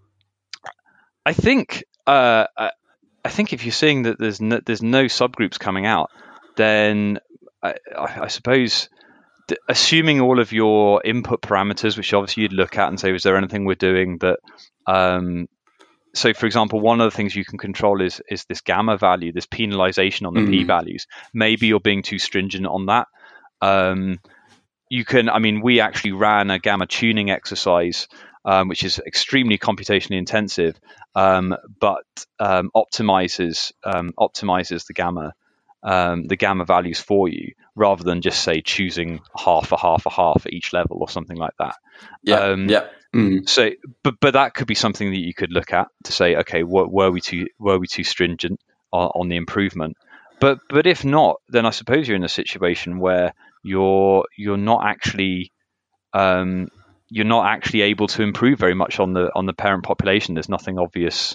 I think uh, I think if you're seeing that there's no, there's no subgroups coming out, then I, I suppose, assuming all of your input parameters, which obviously you'd look at and say, is there anything we're doing that um, so, for example, one of the things you can control is is this gamma value, this penalization on the mm. p-values. Maybe you're being too stringent on that. Um, you can, I mean, we actually ran a gamma tuning exercise, um, which is extremely computationally intensive, um, but um, optimizes um, optimizes the gamma um, the gamma values for you, rather than just say choosing half a half a half at each level or something like that. Yeah, um, yeah. Mm. So, but but that could be something that you could look at to say, okay, were, were we too were we too stringent on, on the improvement? But but if not, then I suppose you're in a situation where you're you're not actually um, you're not actually able to improve very much on the on the parent population. There's nothing obvious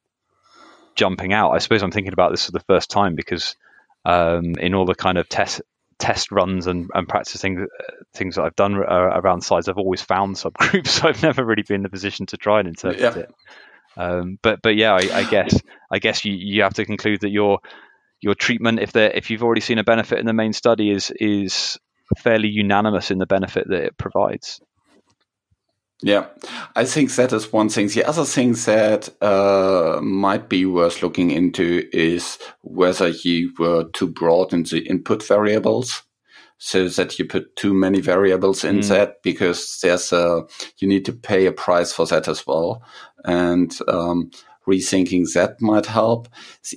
jumping out. I suppose I'm thinking about this for the first time because um, in all the kind of test. test runs and, and practicing things that I've done uh, around size, I've always found subgroups. So I've never really been in a position to try and interpret yeah. it. Um, but but yeah, I, I guess I guess you, you have to conclude that your your treatment, if there if you've already seen a benefit in the main study, is is fairly unanimous in the benefit that it provides. Yeah, I think that is one thing. The other thing that uh, might be worth looking into is whether you were too broad in the input variables, so that you put too many variables in mm. that, because there's a you need to pay a price for that as well, and um, rethinking that might help.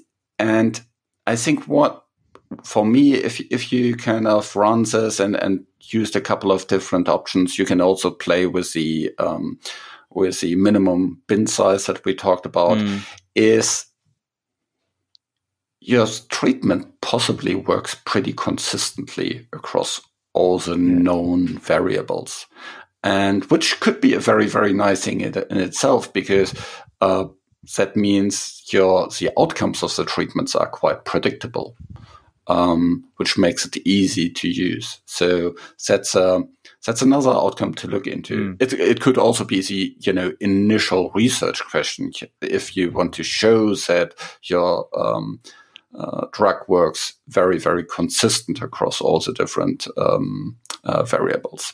And I think what for me, if if you kind of run this and, and used a couple of different options, you can also play with the um, with the minimum bin size that we talked about. Mm. Is your treatment possibly works pretty consistently across all the known variables, and which could be a very very nice thing in, in itself, because uh, that means your the outcomes of the treatments are quite predictable. Um, which makes it easy to use. So that's uh, that's another outcome to look into. Mm. It it could also be the you know initial research question. If you want to show that your um, uh, drug works very very consistent across all the different um, uh, variables.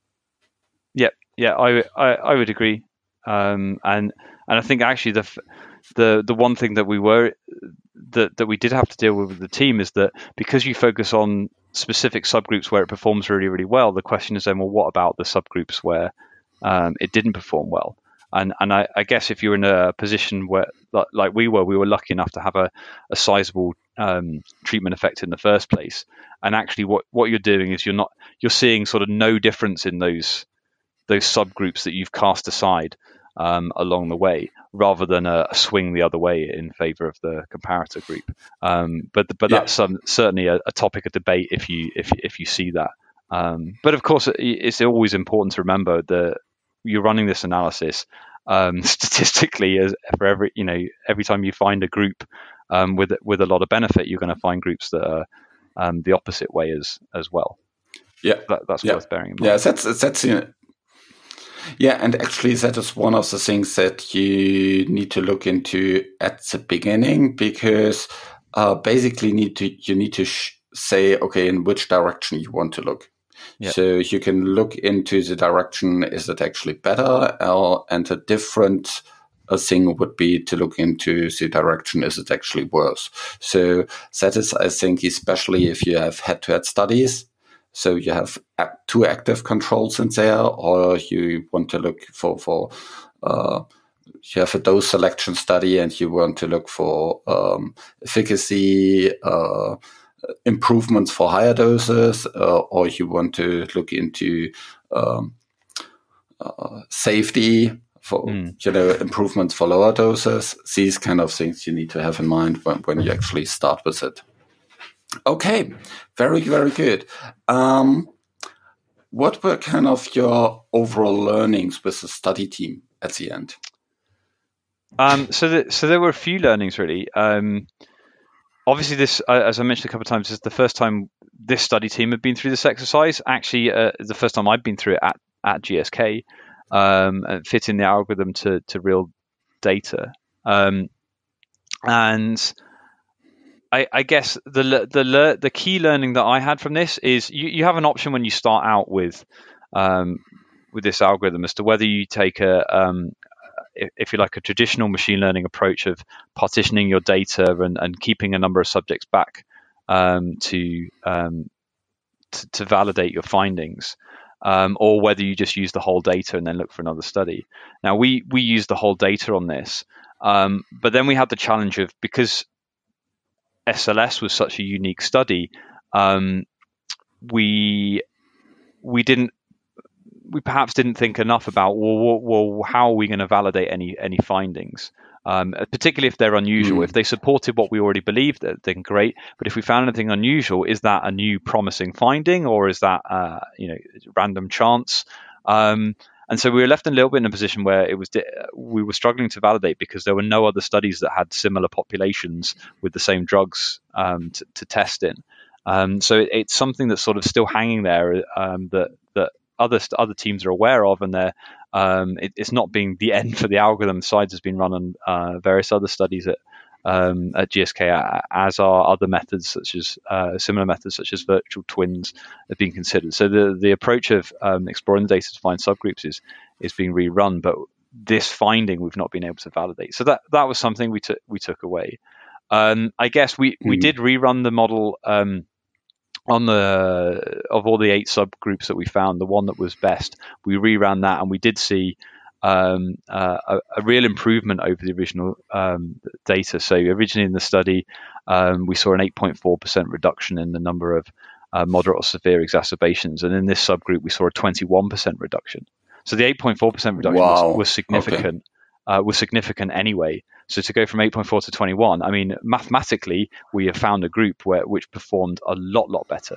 Yeah, yeah, I I, I would agree, um, and and I think actually the the the one thing that we were that that we did have to deal with with the team is that because you focus on specific subgroups where it performs really really well, the question is then, well, what about the subgroups where um, it didn't perform well? And and I, I guess if you're in a position where like, like we were, we were lucky enough to have a, a sizable um, treatment effect in the first place. And actually, what, what you're doing is you're not you're seeing sort of no difference in those those subgroups that you've cast aside um, along the way, rather than a, a swing the other way in favor of the comparator group. Um, but but yeah. that's um, certainly a, a topic of debate if you if if you see that. Um, but of course, it, it's always important to remember that you're running this analysis um, statistically. As for every you know every time you find a group um, with with a lot of benefit, you're going to find groups that are um, the opposite way as as well. Yeah, that, that's yeah. worth bearing in mind. Yeah, that's that's. You know, Yeah, and actually that is one of the things that you need to look into at the beginning, because uh, basically need to you need to sh- say, okay, in which direction you want to look. Yep. So you can look into the direction, is it actually better? Uh, and a different uh, thing would be to look into the direction, is it actually worse? So that is, I think, especially if you have head-to-head studies, so you have two active controls in there, or you want to look for, for uh, you have a dose selection study and you want to look for um, efficacy, uh, improvements for higher doses, uh, or you want to look into um, uh, safety for mm. you know improvements for lower doses. These kind of things you need to have in mind when, when you actually start with it. Okay, very, very good. Um, what were kind of your overall learnings with the study team at the end? Um, so, the, so there were a few learnings really. Um, obviously, this, uh, as I mentioned a couple of times, this is the first time this study team had been through this exercise. Actually, uh, the first time I'd been through it at, at G S K, um, and fitting the algorithm to to real data. Um, and I, I guess the the the key learning that I had from this is you, you have an option when you start out with um, with this algorithm as to whether you take a um, if you like a traditional machine learning approach of partitioning your data and, and keeping a number of subjects back um, to, um, to to validate your findings, um, or whether you just use the whole data and then look for another study. Now we we use the whole data on this, um, but then we had the challenge of, because S L S was such a unique study, um, we we didn't we perhaps didn't think enough about well, well how are we going to validate any any findings, um, particularly if they're unusual. Mm. If they supported what we already believed, then great. But if we found anything unusual, is that a new promising finding, or is that uh, you know random chance? Um, And so we were left a little bit in a position where it was we were struggling to validate because there were no other studies that had similar populations with the same drugs um, to, to test in. Um, so it, it's something that's sort of still hanging there um, that that other other teams are aware of, and they're um, it, it's not being the end for the algorithm. Sides has been run on uh, various other studies at um, at G S K, as are other methods such as uh, similar methods such as virtual twins have been considered. So the the approach of um, exploring the data to find subgroups is is being rerun, but this finding we've not been able to validate. So that that was something we took we took away. Um, I guess we we mm. did rerun the model um, on the of all the eight subgroups that we found. The one that was best, we reran that, and we did see Um, uh, a, a real improvement over the original um, data. So originally in the study, um, we saw an eight point four percent reduction in the number of uh, moderate or severe exacerbations. And in this subgroup, we saw a twenty-one percent reduction. So the eight point four percent reduction wow. was, was significant, okay. uh, was significant anyway. So to go from eight point four to twenty-one, I mean, mathematically, we have found a group where which performed a lot, lot better.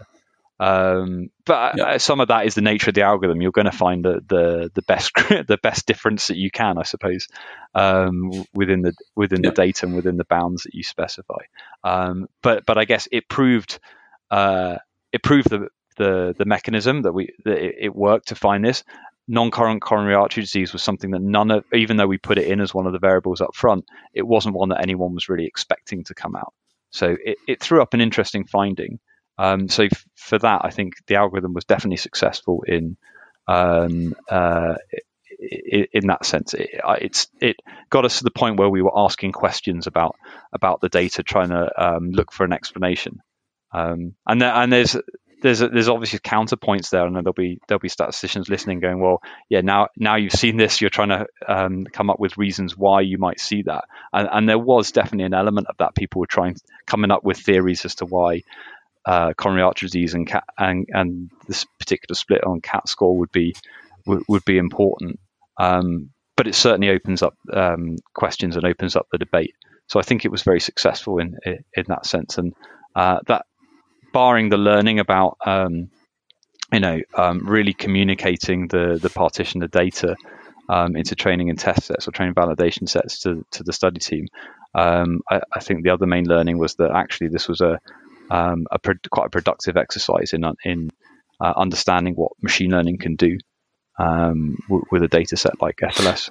Um, but yeah. some of that is the nature of the algorithm. You're going to find the, the the best the best difference that you can, I suppose, um, within the within yeah. the data and within the bounds that you specify. Um, but but I guess it proved uh, it proved the, the the mechanism that we that it, it worked to find this. Non-current coronary artery disease was something that none of, even though we put it in as one of the variables up front, it wasn't one that anyone was really expecting to come out. So it, it threw up an interesting finding. Um, so f- for that, I think the algorithm was definitely successful in um, uh, in, in that sense. It, it's it got us to the point where we were asking questions about about the data, trying to um, look for an explanation. Um, and there, and there's there's there's obviously counterpoints there, and there'll be there'll be statisticians listening, going, well, yeah, now now you've seen this, you're trying to um, come up with reasons why you might see that, and, and there was definitely an element of that. People were trying coming up with theories as to why. Uh, coronary artery disease and, cat, and and this particular split on CAT score would be would, would be important, um, but it certainly opens up um, questions and opens up the debate. So I think it was very successful in in that sense, and uh, that, barring the learning about um, you know um, really communicating the the partition of data um, into training and test sets or training validation sets to to the study team, um, I, I think the other main learning was that actually this was a Um, a pro- quite a productive exercise in in uh, understanding what machine learning can do um, w- with a data set like S L S.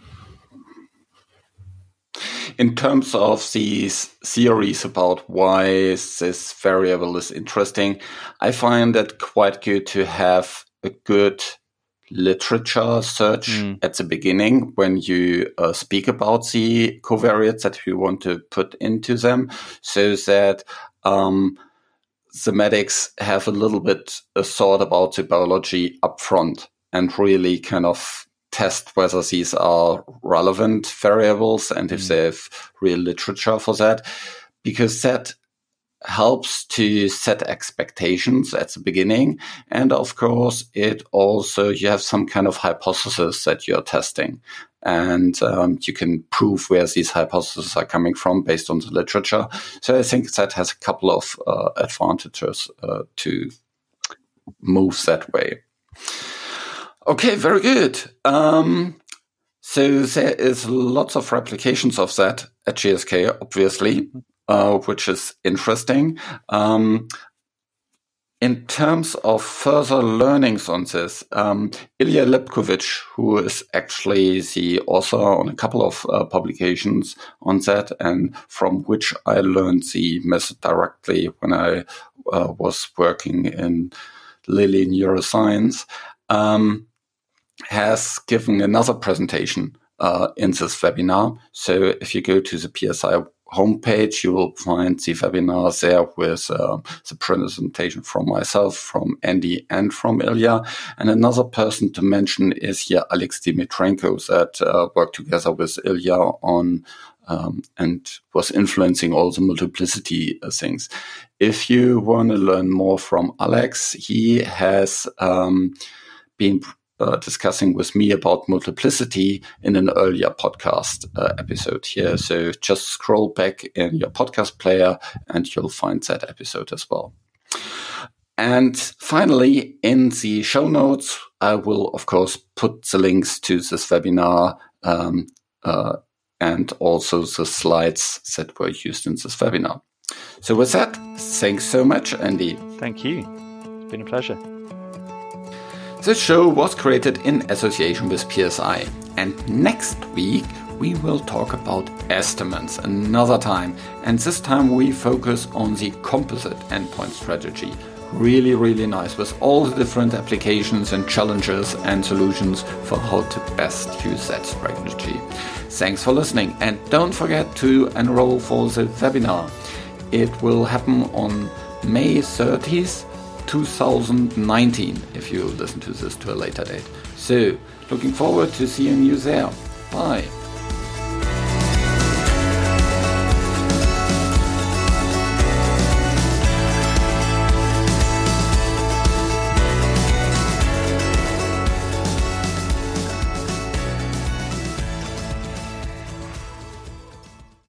In terms of these theories about why this variable is interesting, I find it quite good to have a good literature search mm. at the beginning when you uh, speak about the covariates that you want to put into them, so that um, the medics have a little bit a thought about the biology up front and really kind of test whether these are relevant variables and if they have real literature for that, because that helps to set expectations at the beginning. And of course, it also, you have some kind of hypothesis that you're testing. And um, you can prove where these hypotheses are coming from based on the literature. So I think that has a couple of uh, advantages uh, to move that way. Okay, very good. Um, so there is lots of replications of that at G S K, obviously. Uh, which is interesting. Um, in terms of further learnings on this, um, Ilya Lipkovich, who is actually the author on a couple of uh, publications on that, and from which I learned the method directly when I uh, was working in Lilly Neuroscience, um, has given another presentation uh, in this webinar. So if you go to the P S I homepage, you will find the webinar there with uh, the presentation from myself, from Andy, and from Ilya. And another person to mention is here Alex Dimitrenko, that uh, worked together with Ilya on um, and was influencing all the multiplicity uh, things. If you want to learn more from Alex, he has um, been Uh, discussing with me about multiplicity in an earlier podcast uh, episode here. So just scroll back in your podcast player and you'll find that episode as well. And finally, in the show notes, I will, of course, put the links to this webinar um, uh, and also the slides that were used in this webinar. So with that, thanks so much, Andy. Thank you. It's been a pleasure. This show was created in association with P S I, and next week we will talk about estimates another time, and this time we focus on the composite endpoint strategy. Really, really nice, with all the different applications and challenges and solutions for how to best use that strategy. Thanks for listening, and don't forget to enroll for the webinar. It will happen on May thirtieth, two thousand nineteen, if you listen to this to a later date. So, looking forward to seeing you there. Bye.